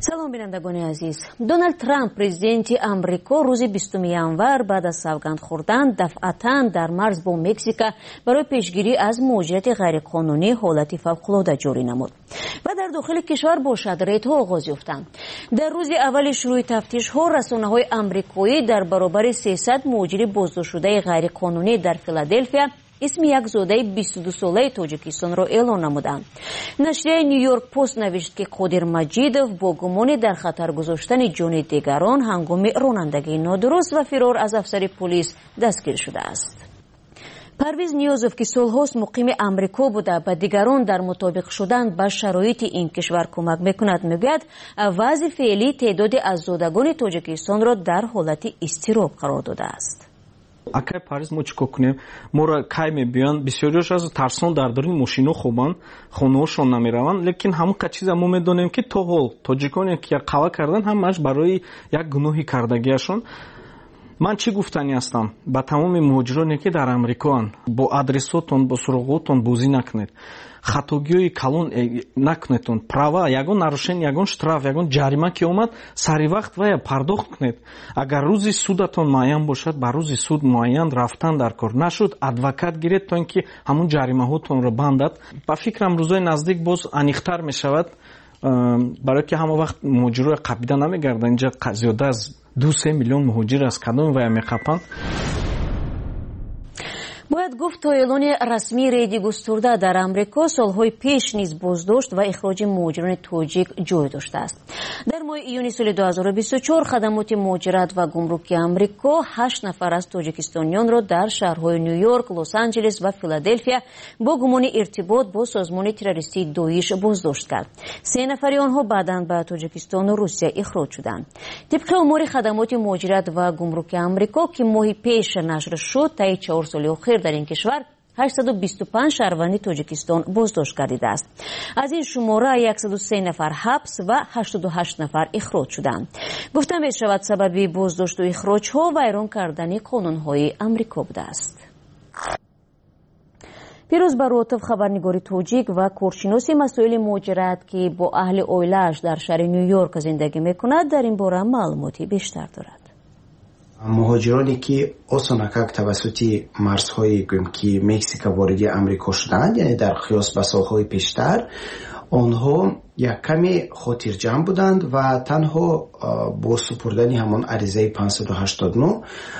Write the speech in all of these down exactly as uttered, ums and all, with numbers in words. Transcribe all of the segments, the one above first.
салом бинандагони азиз. Дональд Трамп президенти Амрико рӯзи бистум январ баъд аз савганд хӯрдан дафъатан дар марз бо Мексика барои пешгирӣ аз муҳоҷирати ғайриқонунӣ ҳолати фавқулода ҷорӣ намуд ва дар дохили кишвар бошад рейдҳо оғоз ёфтанд. Дар рӯзи аввали шурӯъи тафтишҳо расонаҳои амрикоӣ дар баробари сесад муҳоҷири боздоштшудаи ғайриқонунӣ дар Филаделфия исми як зодаи бисту ду солаи Тоҷикистонро эълон намуданд. Нашрияи Нью-Йорк Пост навишт, ки Қодир Маҷидов бо гумони дар хатар гузоштани ҷони дигарон ҳангоми ронандагии нодуруст ва фирор аз афсари полис дастгир шудааст. Парвиз Ниёзов, ки солҳост муқими Амрико буда ба дигарон дар мутобиқ шудан ба шароити ин кишвар кӯмак мекунад, мегӯяд вазъи феълӣ теъдоди аззодагони Тоҷикистонро дар ҳолати изтироб қарор додааст. Акай Париз мо чикор кунем? Моро кай мебиён, бисёриёш аз тарсон дар дори мошино хобанд, хонаҳошон намераванд, лекин ҳамон ка чиза мо медонем ки то ҳол тоҷиконе ки қава кардан ҳамааш барои як гуноҳи кардагиашон. Ман чӣ гуфтанӣ ҳастам ба тамоми муҳоҷироне ки дар Амрикоанд? Бо адресотон, бо суроғотон бозӣ накунед. Хатогиҳои калон накунедон. Права, ягон нарушение, ягон штраф, ягон ҷарима ки омад, сари вақт вая пардохт кунед. Агар рӯзи судатон муайян бошад, ба рӯзи суд муайян рафтан дар кор. Нашуд адвокат гиред то ин ки ҳамон ҷаримаҳотонро бандад. Ба фикрам рӯзои наздик боз аниқтар мешавад, барое ки ҳама вақт муҳоҷирои қабида намегарданд. Инҷа зиёда аз ду се миллион муҳоҷир аз кадоми вая меқапанд. бояд гуфт то эълони расмии рейди густурда дар Амрико солҳои пеш низ боздошт ва ихроҷи муҳоҷирони тоҷик ҷой доштааст. дар моҳи июни соли ду ҳазору бисту чор хадамоти муҳоҷират ва гумруки Амрико ҳашт нафар аз тоҷикистонёнро дар шаҳрҳои Нью-Йорк, Лос-Анҷелес ва Филаделфия бо гумони иртибот бо созмони террористии Доиш боздошт кард. се нафари онҳо баъдан ба Тоҷикистону Русия ихроҷ шуданд. тибқи омори хадамоти муҳоҷират ва гумруки Амрико ки моҳи пеш нашр шуд, таи чор соли охир дар ин кишвар ҳаштсаду бисту панҷ шаҳрванди Тоҷикистон боздошт гардидааст. аз ин шумора яксаду се нафар ҳабс ва ҳаштоду ҳашт нафар ихроҷ шуданд. гуфта мешавад сабаби боздошту ихроҷҳо вайрон кардани қонунҳои Амрико будааст. пирӯз баротов, хабарнигори тоҷик ва коршиноси масоили муҳоҷират, ки бо аҳли оилааш дар шаҳри Нью-Йорк зиндагӣ мекунад, дар ин бора маълумоти бештар дорад. муҳоҷироне ки осонакак тавассути марзҳои гӯмки Мексика вориди Амрико шуданд, яъне дар қиёс ба солҳои пештар, онҳо як каме хотирҷамъ буданд ва танҳо бо супурдани ҳамон аризаи панҷсаду ҳаштоду нӯ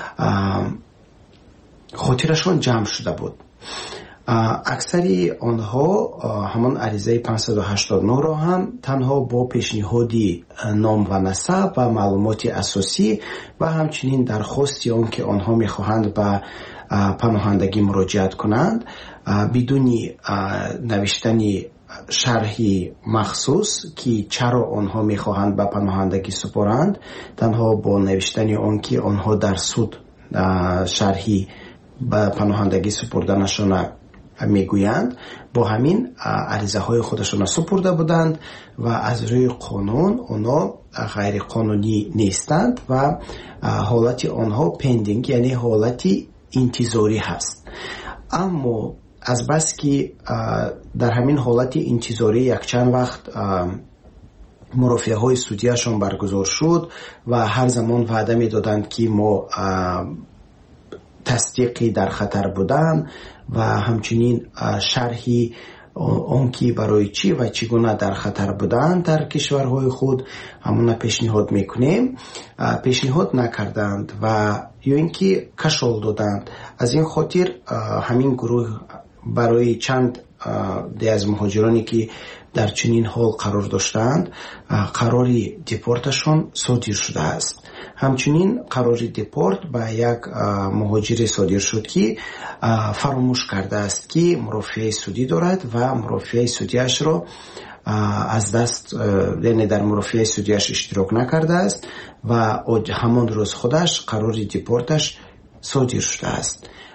хотирашон ҷамъ шуда буд. аксари онҳо ҳамон аризаи панҷсаду ҳаштоду нӯро ҳам танҳо бо пешниҳоди ном ва насаб ва маълумоти асосӣ ва ҳамчунин дархости он ки онҳо мехоҳанд ба паноҳандагӣ муроҷиат кунанд, бидуни навиштани шарҳи махсус ки чаро онҳо мехоҳанд ба паноҳандагӣ супоранд, танҳо бо навиштани он ки онҳо дар суд шарҳи ба паноҳандагӣ супурданашона мегӯянд, бо ҳамин аризаҳои худашона супурда буданд ва аз рӯи қонун онҳо ғайриқонунӣ нестанд ва ҳолати онҳо пендинг, яъне ҳолати интизорӣ ҳаст. аммо азбаски ки дар ҳамин ҳолати интизорӣ якчанд вақт мурофиаҳои судияшон баргузор шуд ва ҳар замон ваъда медоданд ки мо тасдиқи дар хатар будан ва ҳамчунин шарҳи он ки барои чӣ ва чӣ гуна дар хатар буданд дар кишварҳои худ ҳамона пешниҳод мекунем, пешниҳод накарданд ва ё ин ки кашол доданд. аз ин хотир ҳамин гурӯҳ барои чанд де аз муҳоҷироне ки дар чунин ҳол қарор доштаанд, қарори депорташон содир шудааст. ҳамчунин қарори депорт ба як муҳоҷире содир шуд ки фаромӯш кардааст ки мурофиаи судӣ дорад ва мурофиаи судиашро аз даст, яъне дар мурофиаи судиаш иштирок накардааст ва ҳамон рӯз худаш қарори депорташ содир шудааст.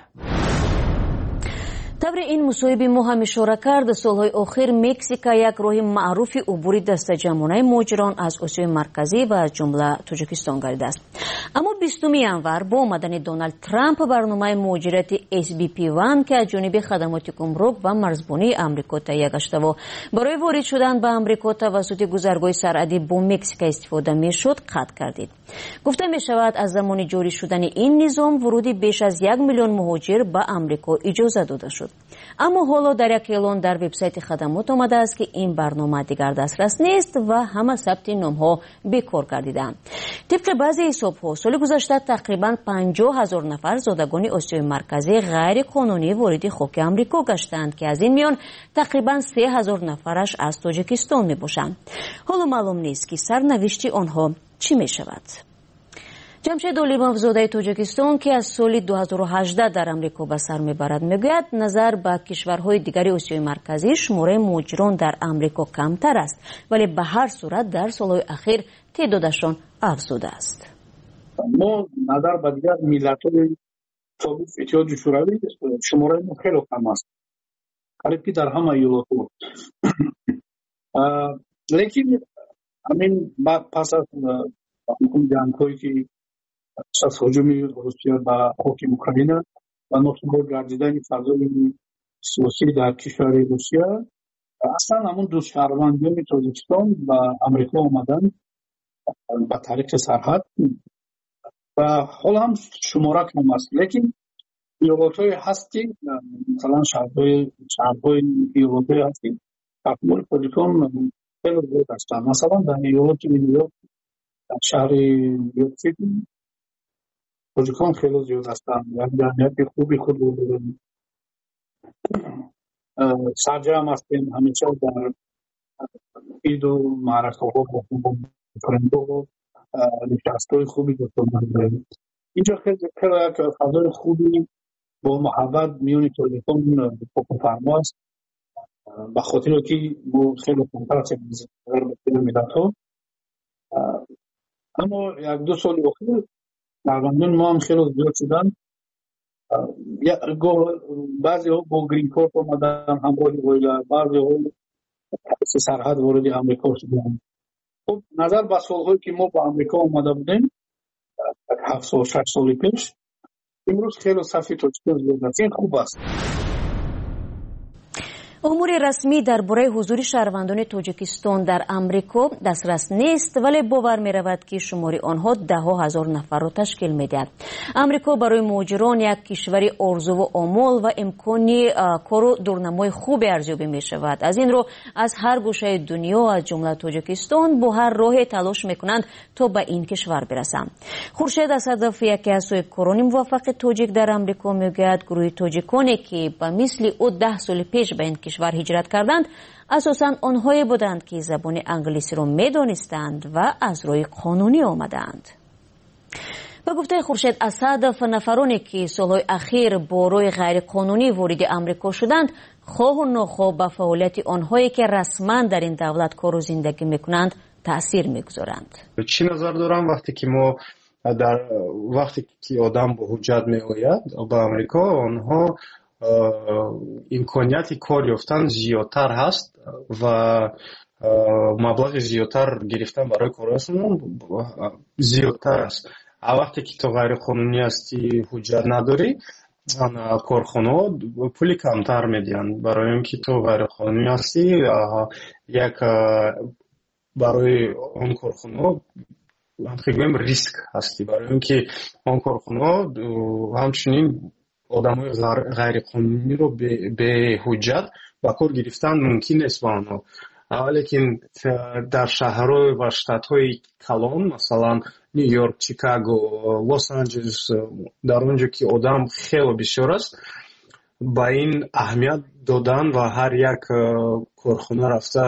тавре ин мусоҳиби мо ҳам ишора кард, солҳои охир Мексика як роҳи маъруфи убури дастаҷамонаи муҳоҷирон аз Осиёи марказӣ ва аз ҷумла Тоҷикистон гардидааст. аммо بیستم январ با آمدن دونالد ترامپ برنامه مهاجرت اس بی پی یک که از جانب خدمات گمرک و مرزبانی آمریکا تهیه گشته و برای وارد شدن به آمریکا توسط گذرگاه سرحدی با مکزیک استفاده میشد قطع کردید. گفته می شود از زمان جاری شدن این نظام ورودی بیش از یک میلیون مهاجر به آمریکا اجازه داده شد. اما حالا در یک اعلان در وبسایت خدمات آمده است که این برنامه دیگر دسترس نیست و همه ثبت نام‌ها بیکار گردیدند. طبق بعضی حساب‌ها سال گذشته تقریباً پنجاه هزار نفر زادگان آسیای مرکزی غیر قانونی وارد خاک آمریکا گشتند که از این میان تقریباً سه هزار نفرش از تاجیکستان میباشند. حالا معلوم نیست که سرنوشت آنها چی می شود. جمشید لیمافزاده تاجیکستان که از سال دو هزار و هجده در آمریکا به سر میبرد میگوید نظر به کشورهای دیگر آسیای مرکزی شماره مهاجران در آمریکا کمتر است ولی به هر صورت در سالهای اخیر تعدادشان افزوده است. ما نظر به دیگر ملت‌های ثابت اتحاد شوروی شماره ما خیلی کم است. قریبی در همه ایالت‌ها. لیکن همین پس از جنگ‌هایی که از هجوم روسیه به خاک اوکراین و ناخوشایند گردیدن فضای سیاسی در کشور روسیه اصلا همون دو شهروندان تاجیکستان به آمریکا آمدن به طریق سرحد و حالا هم شماره کم است. لیکن ایالت‌های هستی مثلا شهرهای شهرهای ایالت‌های هستی تکمیل تاجیکان خیلی زیاد هستند. مثلا در ایالت نیویورک در شهر نیویورک سیتی تاجیکان خیلی زیاد هستند. یعنی جمعیت خوبی خود دارند. سرجم هستند همیشه در عید و معرکه‌ها با فرندو نشست‌های خوبی دارند. اینجا خیلی خیلی فضای خوبی با محبت میون تاجیکان حکم فرما است. به خاطر که ما خیلی کمتر از ملت‌ها اما یک دو سال اخیر شهروندان ما هم خیلی زیاد شدن. بعضی ها با گرین کارت آمدن همراه اویلا، بعضی ها سرحد وارد آمریکا شدن. خب نظر به سالهایی که ما با آمریکا آمده بودیم هفت سال شش سال پیش امروز خیلی صفی تاجیکان زیاد است. این خوب است. امور رسمی درباره حضور شهروندان تاجیکستان در آمریکا دسترس نیست ولی باور می رود که شماری آنها ده ها هزار نفر را تشکیل می دهد. آمریکا برای مهاجران یک کشوری آرزو و آمال و امکانی کار و دورنمای خوب ارزیابی می شود. از این رو از هر گوشه دنیا از جمله تاجیکستان با هر راه تلاش می کنند تا به این کشور برسند. خورشید اسدов یکی از سویکاران موفق تاجیک در آمریکا می گوید گروه تاجیکانی که به مثل او ده سال پیش به این کشور هجرت کردند اساساً آنهایی بودند که زبان انگلیسی را می‌دانستند و از روی قانونی آمدند. به گفته خورشید اسدов نفرانی که سالهای اخیر با روی غیر قانونی وارد آمریکا شدند خواه و ناخواه به فعالیت آنهایی که رسما در این دولت کار و زندگی می‌کنند تأثیر می‌گذارند. چی نظر دارم وقتی که ما در وقتی که آدم با حجت می‌آید به آمریکا آنها امکانیت کار یافتن زیادتر هست و مبلغ زیادتر گرفتن برای کارشون زیادتر است. وقتی که تو غیر قانونی هستی حجت نداری کارخانه پولی کمتر میدن برای اینکه تو غیر قانونی هستی یک برای اون کارخانه خیلی ریسک هستی برای اینکه اون کارخانه همچنین آدمای غیر قانونی رو به حجت با کار گرفتن ممکن است با آنها. ولیکن در شهرهای و شتات‌های کلان مثلا نیویورک، چیکاگو، لس آنجلس در اونجا که آدم خیلی بسیار است با این اهمیت دادن و هر یک کارخانه رفته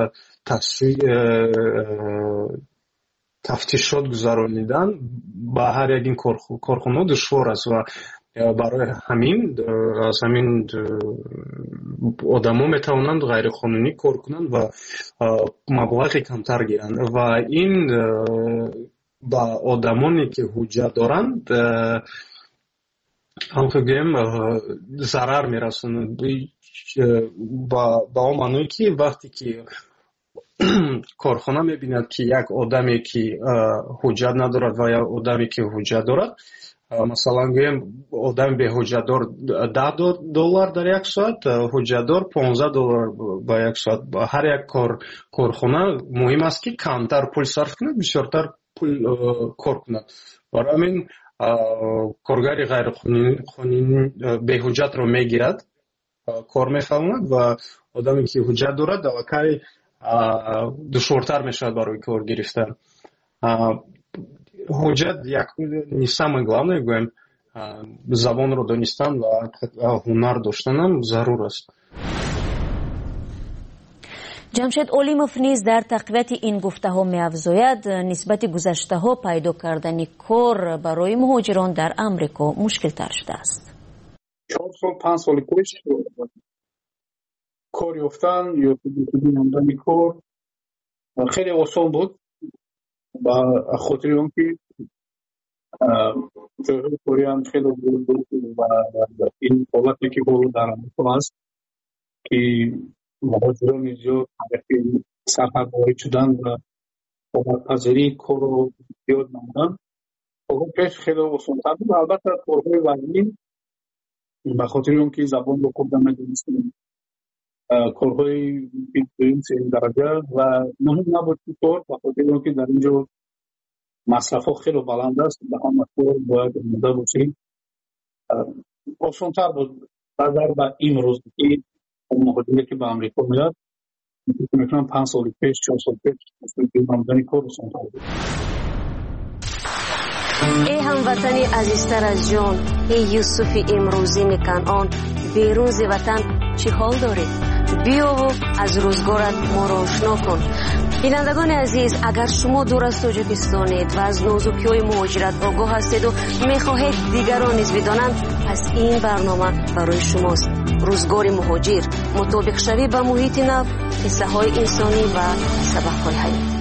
تفتیشات گذرانیدن با هر یک این کارخانه دشوار است و برای همین از همین آدما میتوانند غیر قانونی کار کنند و مبلغ کمتر گیرند و این با آدمانی که حجت دارند هم فکرم ضرر میرسونند با با معنی که وقتی که корхона мебинад ки як одаме ки ҳуҷҷат надорад ва як одаме ки ҳуҷҷат дорад, масалан гӯем одам беҳуҷҷатдор даҳ доллар дар як соат, ҳуҷҷатдор понздаҳ доллар ба як соат. ҳар як корхона муҳим аст ки камтар пул сарф кунад, бисёртар пул кор кунад. барои ҳамин коргари ғайриқонунӣ беҳуҷҷатро мегирад, кор мефаҳмад ва одаме ки ҳуҷҷат дорад давакай душвортар мешавад барои кор гирифтан. ҳуҷҷат як самое главное гӯем забонро донистан ва ҳунар доштанам зарур аст. ҷамшед олимов низ дар тақвияти ин гуфтаҳо меафзояд, нисбати гузаштаҳо пайдо кардани кор барои муҳоҷирон дар амрико мушкилтар шудааст. чор сол панҷ соли пеш кор ёфтан ё намудани кор хеле осон буд, ба хотири он ки ҷойҳои кориам хеле буд ва ин ҳолате ки ҳоло дар амрико аст ки муҳоҷирони зиёд тариқи сафарворид шудан ва обадпазирии корро зиёд намудан, пеш хеле осонтар буд. албатта корҳои вазнин ба хотири он ки забонро хуб намедонистем, корҳои дуюм сеюм дараҷа ва муҳим набуд ки кор ба хотири он ки дар ин ҷо масрафҳо хеле баланд аст, ба ҳама кор бояд омода бошед. Осонтар буд назар ба имрӯз ки муҳоҷире ки ба амрико меояд, мекунам панҷ соли пеш чор соли пеш намудани кор осонтар буд. ای هموطنی عزیزتر از جان، ای یوسف امروزین کنعان، بیرون ز وطن چی حال داری؟ بیا و از روزگارت ما را آشنا کن. بینندگان عزیز، اگر شما دور از تاجیکستانید و از نازکی‌های مهاجرت آگاه هستید و می‌خواهید دیگران نیز بدانند، پس این برنامه برای شماست. روزگار مهاجر، مطابق شوی با محیط نو، قصه‌های انسانی و سبق‌های حیاتی.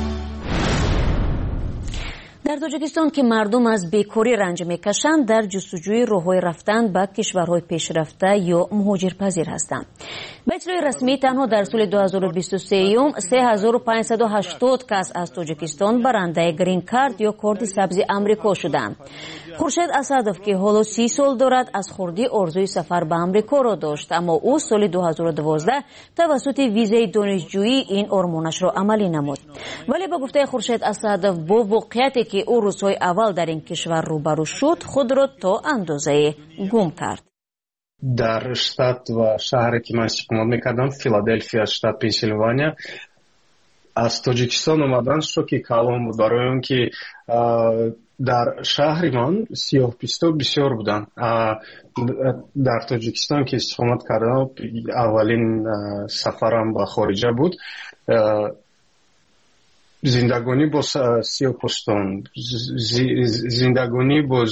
در تاجیکستان که مردم از بیکاری رنج میکشند، در جستجوی راه‌های رفتن به کشورهای پیشرفته یا مهاجرپذیر هستند. به اطلاع رسمی تنها در سال دو هزار و بیست و سه سه هزار و پانصد و هشتاد کس از تاجیکستان برنده گرین کارت یا کارت سبز آمریکا شدند. خورشید اسدов که حالا سی سال دارد از خردی آرزوی سفر به آمریکا را داشت، اما او سال دو هزار و دوازده توسط ویزای دانشجویی این آرمانش را عملی نمود. ولی به گفته خورشید اسدов با واقعیتی که او روزهای اول در این کشور روبرو شد، خود را تا اندازه گم کرد. در штат و شهری که من استقامت میکردم، فیلادلفیا، штат پنسیلوانیا، از تاجیکستان اومدن شوکی کلام بود، برای اون که در شهر من سیاه‌پوستا بسیار بودن. در تاجیکستان که استقامت کردم، اولین سفرم به خارجه بود. زندگانی با سیاه‌پوستان، زندگانی با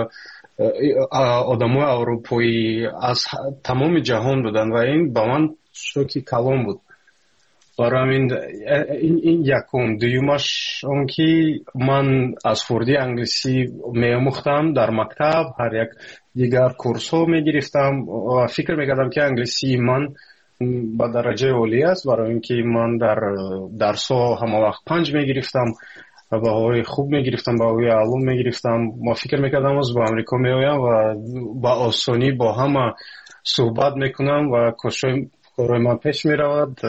آدمای اروپایی از تمام جهان بودن و این با من شوکی کلام بود. برای این این یکم. دویمش اون که من از خردی انگلیسی می‌آموختم در مکتب، هر یک دیگر کورس ها می‌گرفتم و فکر می‌کردم که انگلیسی من با درجه عالی است، برای اینکه من در درس ها همه وقت پنج می‌گرفتم، بهایی خوب می‌گرفتم، بهایی علوم می‌گرفتم. ما فکر می‌کردم از با امریکا می‌آیم و با آسانی با همه صحبت می‌کنم و کارهای من پیش می‌رود،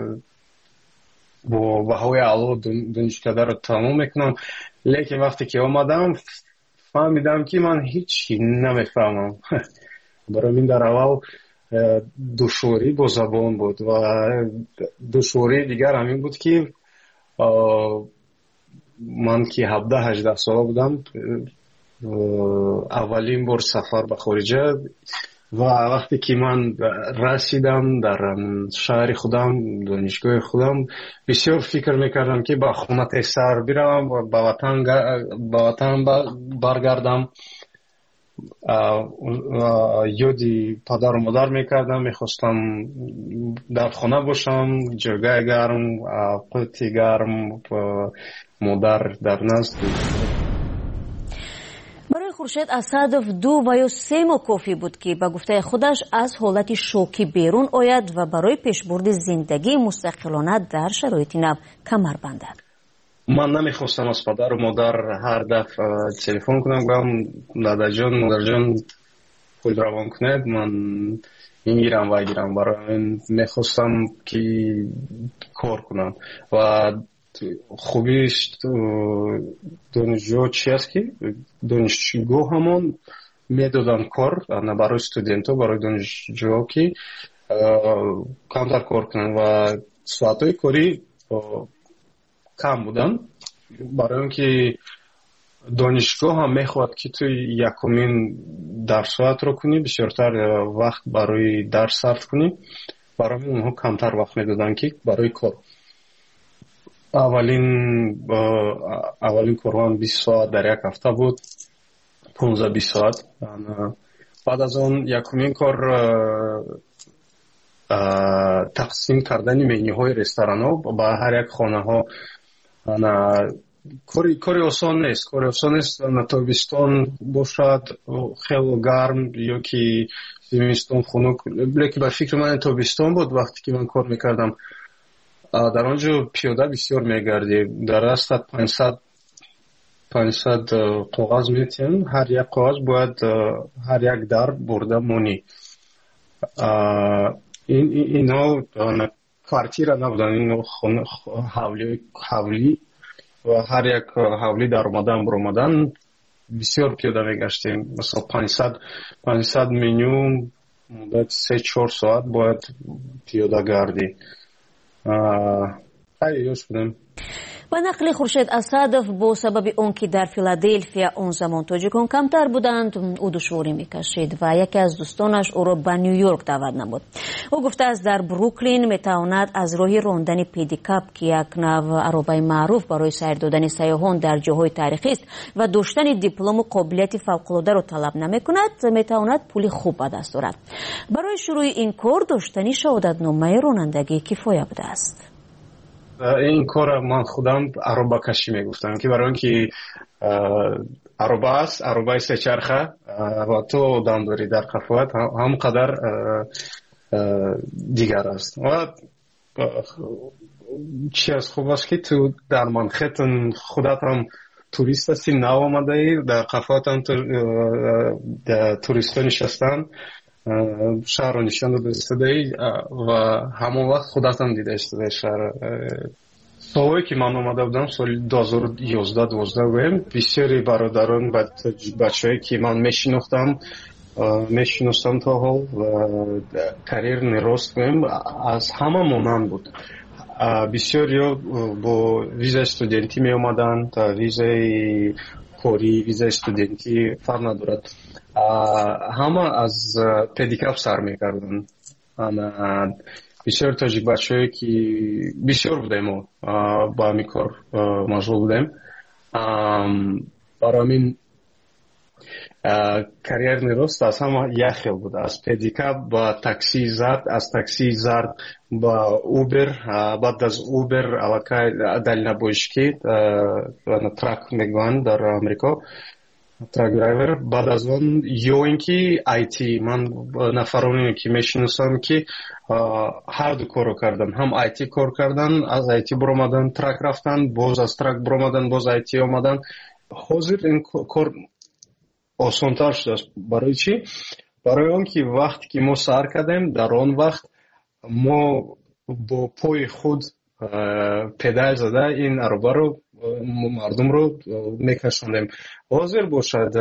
با بهایی علوم دانشکده رو تمام میکنم. لیکن وقتی که آمدم فهمیدم که من هیچی نمیفهمم. برای من در اول دشواری با زبان بود و دشواری دیگر همین بود که من که هفده هجده ساله بودم، اولین بار سفر به خارجه و وقتی که من رسیدم در شهر خودم، دانشگاه خودم، بسیار فکر میکردم که با خونه سر بیرم و با وطن با وطن برگردم. یادی پدر و مادر میکردم، میخواستم در خانه باشم، جایگاه گرم، قوتی گرم، مادر در نزد. برای خورشید اسدов دو و یا سه ماه کافی بود که به گفته خودش از حالت شوکی بیرون آید و برای پیشبرد زندگی مستقلانه در شرایط نو کمر بندد. من نمیخواستم از پدر و مادر هر دفعه تلفن کنم گفتم دادا جان مادر جان پول روان کنید من این گیرم و گیرم برای این میخواستم که کار کنم و خوبیش دانشجو چی است که دانشجو همون میدادن کار برای استودنت ها برای دانشجو که کمتر کار کنن و ساعت های کاری کم بودن برای اینکه دانشگاه هم میخواد که توی یکمین درسات رو کنی بسیارتر وقت برای درس صرف کنی برای اونها کمتر وقت میدادن که برای کار. اولین اولین کارم بیست ساعت در یک هفته بود پانزده بیست ساعت. بعد از اون یکمین کار تقسیم کردن منیو های رستوران ها با هر یک خانه ها کاری کاری آسان نیست کاری آسان نیست تابستان باشد خیلی گرم یا که زمستان خنک لیکن به فکر من تابستان بود وقتی که من کار میکردم در آنجا پیاده بسیار میگردی در راست پانصد پانصد کاغذ میتیم هر یک کاغذ باید هر یک در برده مونی این اینا کوارتیر نبودن اینا حولی حولی و هر یک حولی در اومدن بر اومدن بسیار پیاده میگشتیم مثلا پانصد پانصد منیو مدت سه چهار ساعت باید پیاده گردی خیلی یوش بودم. و نقل خورشید اسدов با سبب اون که در فیلادلفیا اون زمان تاجیکان کمتر بودند او دشواری میکشید و یکی از دوستانش او را به نیویورک دعوت نمود. او گفته است در بروکلین میتواند از راه راندن پدیکاپ که یک نوع عربه معروف برای سیر دادن سیاحان در جاهای تاریخی است و داشتن دیپلم و قابلیت فوق‌العاده را طلب نمیکند میتواند پول خوب به دست آورد. برای شروع این کار داشتن شهادتنامه رانندگی کفایه بوده است. این کار من خودم عربه کشی میگفتم که برای اینکه عربه است عربه سه چرخه و تو دم داری در قفوت هم قدر دیگر است و چی از خوب است که تو در منخیتن خودت هم توریست هستی نو آمده ای در قفوت هم توریست ها نشستن شهر رو نشان داده استده و همون وقت خودت هم دیده استده شهر. سالهایی که من آمده بودم سال دو هزار و یازده دوازده بودم بسیاری برادران بچه هایی که من میشناختم میشناختم تا حال و کریر نراست بودم از همه مانند بود. بسیاری با ویزای استودنتی می آمدن تا ویزای کاری ویزای استودنتی فرق ندارد همه از پدیکاپ سر میکردن. بسیار تاجیک بچه هایی که بسیار بودیم و با همین کار مشغول بودیم برای همین کریر نیروست از همه یک خیل بود از پدیکاپ با تاکسی زرد از تاکسی زرد با اوبر بعد از اوبر علاقه دلینا بوشکی ترک میگوان در امریکا ترک درایور بعد از اون یا اینکه آیتی من نفرانی که میشناسم که هر دو کارو کردن هم آیتی کار کردن از آیتی برآمدن ترک رفتن باز از ترک برآمدن باز آیتی آمدن حاضر این کار آسان‌تر شده است. برای چی؟ برای اون که وقتی که ما سر کردیم در آن وقت ما با پای خود پدال زده این عربه رو مردم رو میکشوندیم. حاضر باشد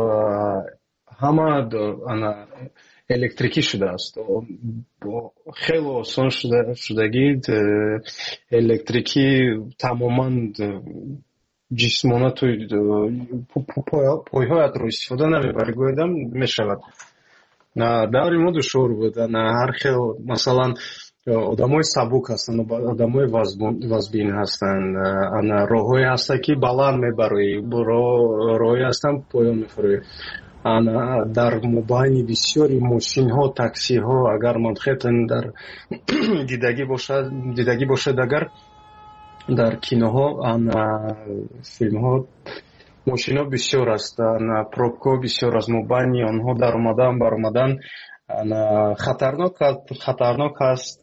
همه الکتریکی شده است خیلی آسان شده شدگی الکتریکی تماما جسمانه توی پایهایت رو استفاده نمیبری گویدم میشود. داری ما دشور بود هر خیلی مثلا آدم های سبوک هستن آدم های وزبین هستن راه های هسته که بلند میبروی راه های هستن پایان میفروی در مبانی بسیاری ماشین ها تاکسی ها اگر منخیتن در دیدگی باشد دیدگی باشد اگر در کینوها فیلم ها мошино бисёр аст, пробко бисёр аст, мобайни онҳо дар омадан баромадан хатарнок аст.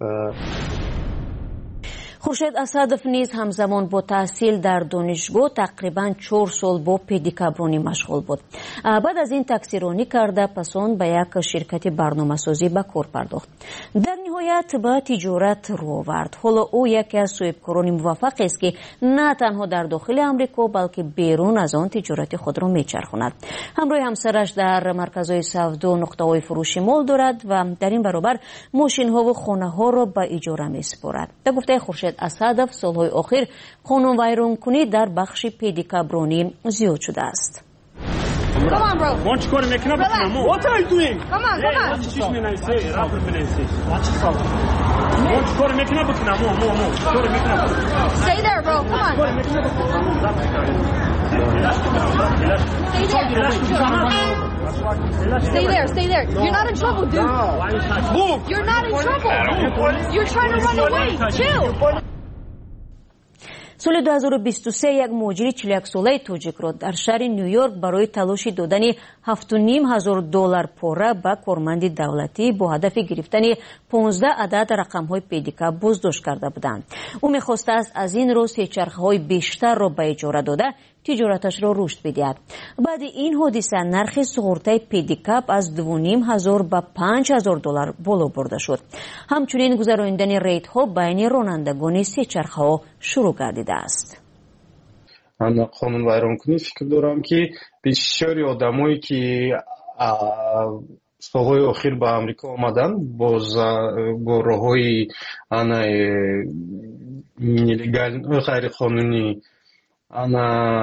хуршед асадов низ ҳамзамон бо таҳсил дар донишгоҳ тақрибан чор сол бо педикабронӣ машғул буд. баъд аз ин таксиронӣ карда пас он ба як ширкати барномасозӣ ба кор пардохт. дар ниҳоят ба тиҷорат рӯ овард. ҳоло ӯ яке аз соҳибкорони муваффақест ки на танҳо дар дохили амрико балки берун аз он тиҷорати худро мечархонад. ҳамроҳи ҳамсараш дар марказҳои савдо нуқтаҳои фурӯши мол дорад ва дар ин баробар мошинҳову хонаҳоро ба иҷора месупорад. ба гуфтаи хуршед Асадов солҳои охир қонунвайронкунӣ дар бахши педикабронӣ зиёд шудааст. Come on, bro. Why don't you go to making up with Namo? What are you doing? Come on, come on. Watch yourself. Watch yourself. Why don't you go to making up with Namo? More, more. Go to making up. Stay there, bro. Come on. Go to making up with Stay there, stay there. You're not in trouble, dude. Move. You're not in trouble. You're trying to run away. Chill. соли ду ҳазору бисту се як муҳоҷири чилу як солаи тоҷикро дар шаҳри ню-йорк барои талоши додани ҳафту ним ҳазор доллар пора ба корманди давлатӣ бо ҳадафи гирифтани понздаҳ адад рақамҳои педикаб боздошт карда буданд. ӯ мехостааст аз ин роз сечархаҳои бештарро ба иҷора дода тиҷораташро рушд бидиҳад. баъди ин ҳодиса нархи суғуртаи педикаб аз ду ним ҳазор ба панҷ ҳазор доллар боло бурда шуд. ҳамчунин гузарондани рейдҳо байни ронандагони сечархаҳо шурӯъ гардидааст. қонунвайронкунӣ фикр дорам ки бисёри одамое ки солҳои охир ба амрико омадан бо роҳҳои ғайриқонунӣ ана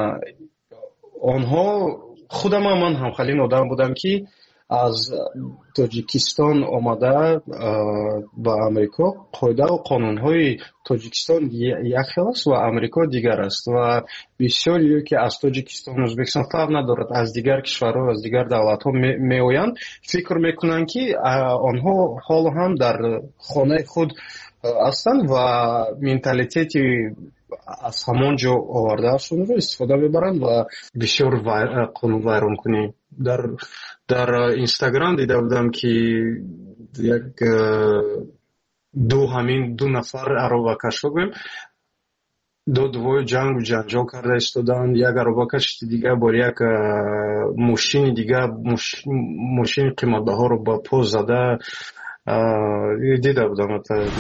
онҳо худам ман ҳамхалин одам будам ки аз тоҷикистон омада ба амрико қоида ва қонунҳои тоҷикистон як хел аст ва амрико дигар аст ва бисёриё ки аз тоҷикистон ӯзбекистон фарқ надорад аз дигар кишварҳо аз дигар давлатҳо меоянд фикр мекунанд ки онҳо ҳоло ҳам дар хонаи худ ҳастанд ва менталитети аз ҳамон ҷо овардаашонро истифода мебаранд ва бисёр қонунвайронкунӣ дар дар инстаграм дида будам ки як ду ҳамин ду нафар аробакашҳо гӯем додвои ҷангу ҷанҷол карда истоданд. Як аробакаши дига бо як мошини дига мошини қиматбаҳоро ба по зада дида будам.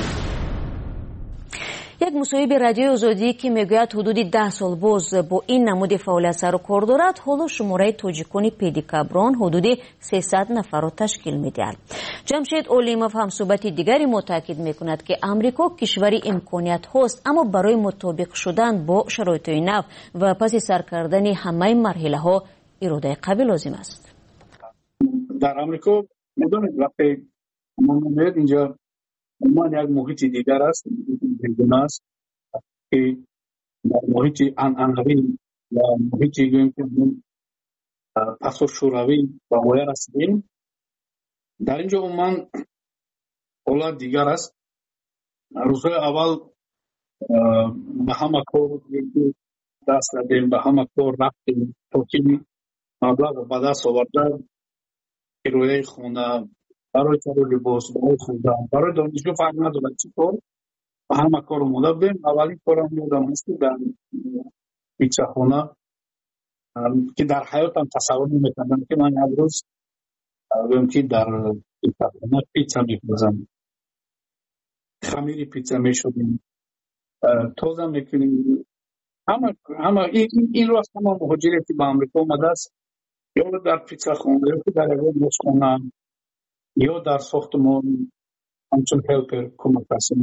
як мусоҳиби радиои озодӣ ки мегӯяд ҳудуди даҳ сол боз бо ин намуди фаъолият сару кор дорад, ҳоло шумораи тоҷикони педикаброн ҳудуди сесад нафарро ташкил медиҳад. ҷамшед олимов ҳамсӯҳбати дигари мо таъкид мекунад ки амрико кишвари имкониятҳост, аммо барои мутобиқ шудан бо шароитҳои нав ва паси сар кардани ҳамаи марҳилаҳо иродаи қавӣ лозим аст. дар амрико медонед вақте мо меояд инҷо умуман як муҳити дигар аст, гуна аст ки дар муҳити анъанавӣ ва муҳити гӯем ки пасошӯравӣ ба воя расидем. дар ин ҷо умуман ҳолат дигар аст. рӯзҳои аввал ба ҳама кор даст задем, ба ҳама кор рафтем то ки маблағро ба даст оварда кирояи хона, барои кари либос, барои хӯрдан, барои донишгоҳ фарқ надорад чӣ кор, ба ҳама кор омода будем. аввалин корам ёдам аст ки дар пиццахона ки дар ҳаётам тасаввур наметавонам ки ман як рӯз гӯем ки дар пиццахона пицца мехӯрзам. хамири пицца мешудем, тоза мекунем. ҳама ҳама инро аст ҳама муҳоҷире ки ба амрико омадааст ё дар пиццахона ё ки дар ягон ошхона ё дар сохтмон ҳамчун ҳелпер кӯмакрасӣ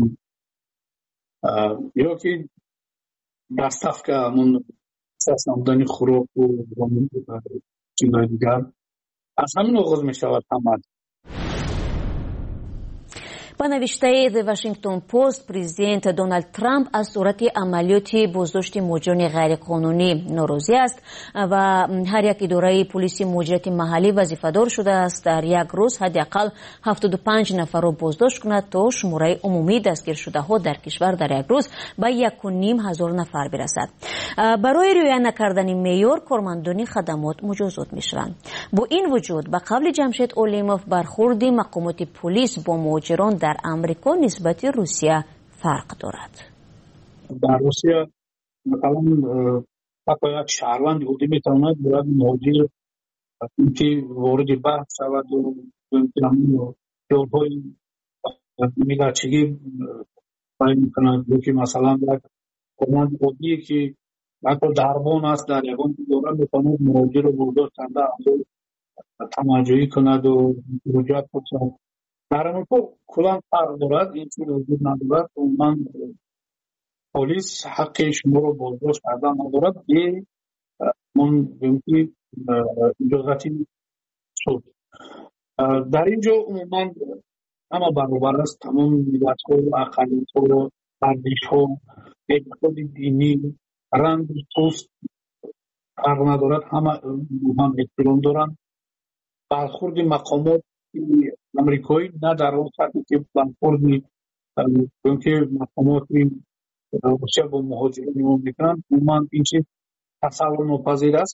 ё ки даставка ҳамун намудани хӯроку чизои дигар. аз ҳамин оғоз мешавад ҳама. با نوشته The Washington Post پرزیدنت دونالد ترامپ از صورت عملیاتی بازداشت مهاجران غیرقانونی ناراضی است و هر یک اداره پلیس مهاجرت محلی وظیفه‌دار شده است در یک روز حداقل هفتاد و پنج نفر را بازداشت کند تا شماره عمومی دستگیر شده ها در کشور در یک روز به یک و نیم هزار نفر برسد. برای رعایت نکردن معیار کارمندان خدمات مجازات می‌شوند. با این وجود به قول جمشید اولیموف برخورد مقامات پلیس با مهاجران در امریکا نسبت روسیه فرق دارد. در روسیه مثلا حتی یک شهروند یهودی میتواند برای مهاجر که وارد بحث شود و جورهای میلچگی باید میکنند که مثلا یک کارمند یهودی که حتی دربان است در یگان دوره میتواند مهاجر رو برداشت کنده تماجویی کند و رجوعات کنند. در امریکا کلان فرق دارد، این چیز وجود ندارد. من پلیس حق شما رو بازداشت کردن ندارد، یه من بهمتی اجازتی شد. در اینجا عموما همه برابر است، تمام ملت ها، اقلیت ها، ارزش ها، اعتقاد دینی، رنگ، پوست فرق ندارد، همه هم احترام دارند. برخورد مقامات امریکایی نه در اون سطحی که برخورد که مقامات روسیه با مهاجرین میکنند، عموما این چیز تصور ناپذیر است.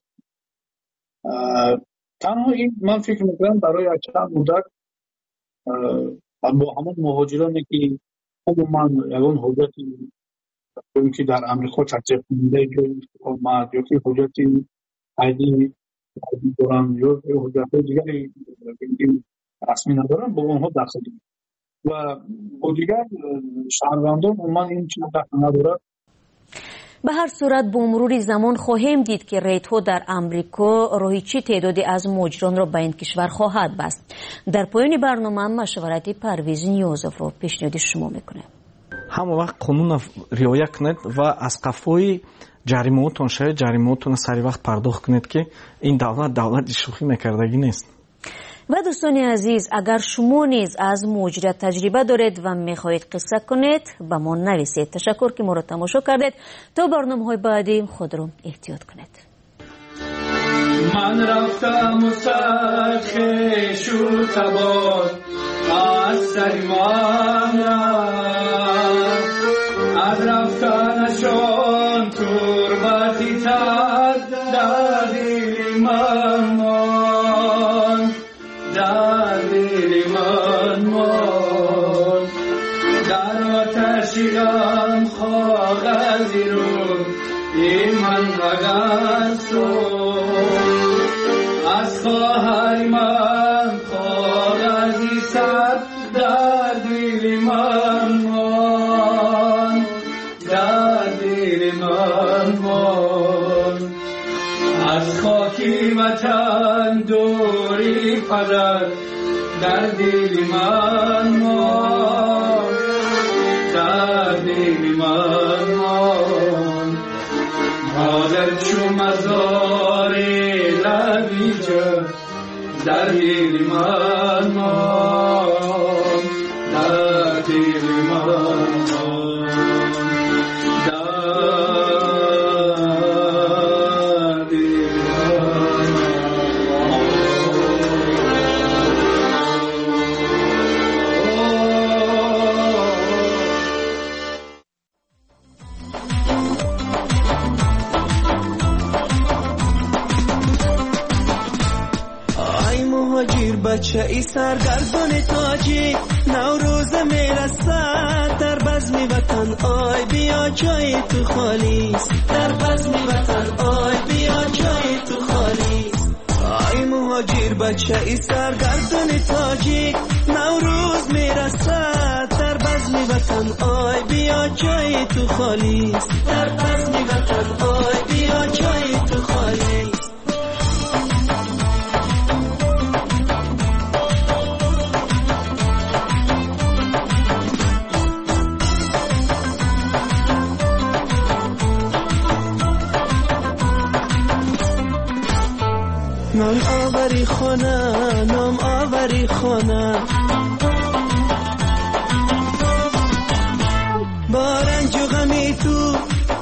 تنها این من فکر میکنم برای چند مدت با همون مهاجرانی که عموما یگان حجتی که در امریکا تطبیق کننده آمد یا که حجتی عادی دارن یا حجت دیگری رسمی ندارن با اونها دخل دارن و با دیگر شهروندان عموما این چیز دخل ندارد. به هر صورت با مرور زمان خواهیم دید که ریت‌ها در امریکا راهی چه تعدادی از مهاجران را به این کشور خواهد بست. در پایان برنامه مشورت پرویز نیازов را پیشنهاد شما میکنه. همه وقت قانون رعایت کنید و از قفای جریمه‌تون شاید جریمه‌تون سری وقت پرداخت کنید که این دولت دولت شوخی میکردگی نیست. و دوستان عزیز، اگر شما نیز از مهاجرت تجربه دارید و میخواهید قصه کنید به ما نویسید. تشکر که ما را تماشا کردید. تا برنامه‌های بعدی خود را احتیاط کنید. من رفتم و سرخ شو تباد از سری من از رفتنشان تربتی تد در دل من مان در دل من مان در آتشی غم کاغذی رو این من رگست از خواهر من کاغذی سر در دل من مان در دل من مان از خاکی وطن دوری پدر در دل من مان در دل من مان مادر چو مزاری لبی جا در دل من مان در دل من مان بچه ای سرگردان تاجی نوروز میرسد در بزمی وطن آی بیا جای تو خالیست در بزمی وطن آی بیا جای تو خالیست آی مهاجر بچه ای سرگردان تاجی نوروز میرسد در بزمی وطن آی بیا جای تو خالیست در بزمی وطن آی بیا جای تو خالیست نام آوری خانه نام آوری خانه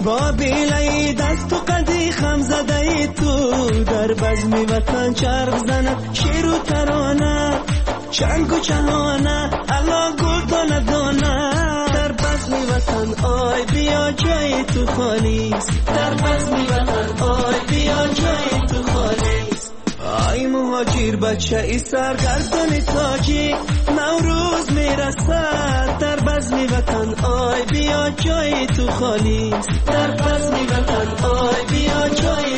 با بیلای دست و قدی خم زده تو در بزم وطن چرخ زند شیر و ترانه چنگ و چهانه الله گل دانه دانه در بزم وطن آی بیا جای تو خالیست در بزم وطن آی بیا جای تو خالیست آی مهاجر بچه ای سرگردان تاجیک نوروز میرسد در بزم وطن آی بیا جای تو خالیست در بزم وطن آی بیا جای